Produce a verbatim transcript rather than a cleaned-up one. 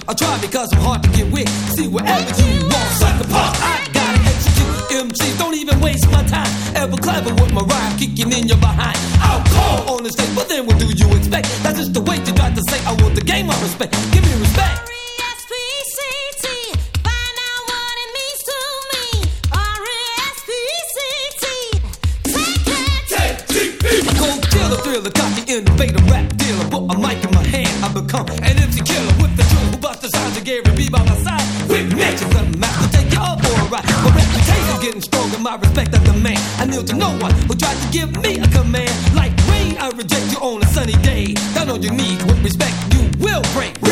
I try because I'm hard to get with. See wherever you want, sucker punch. I gotta execute M Cs. Don't even waste my time. Ever clever with my rhyme kicking in your behind. I'll call on the stage, but then what do you expect? That's just the way you try to say I want the game of respect. Give me respect. Thriller, got the innovator rap dealer. Put a mic in my hand, I become an M C killer with the tool who bust the sounds of Gary B by my side. Quick matches of the map to take you all for a ride. My reputation's getting stronger, my respect as the man. I kneel to no one who tried to give me a command. Like rain, I reject you on a sunny day. Down on your knees with respect, you will break.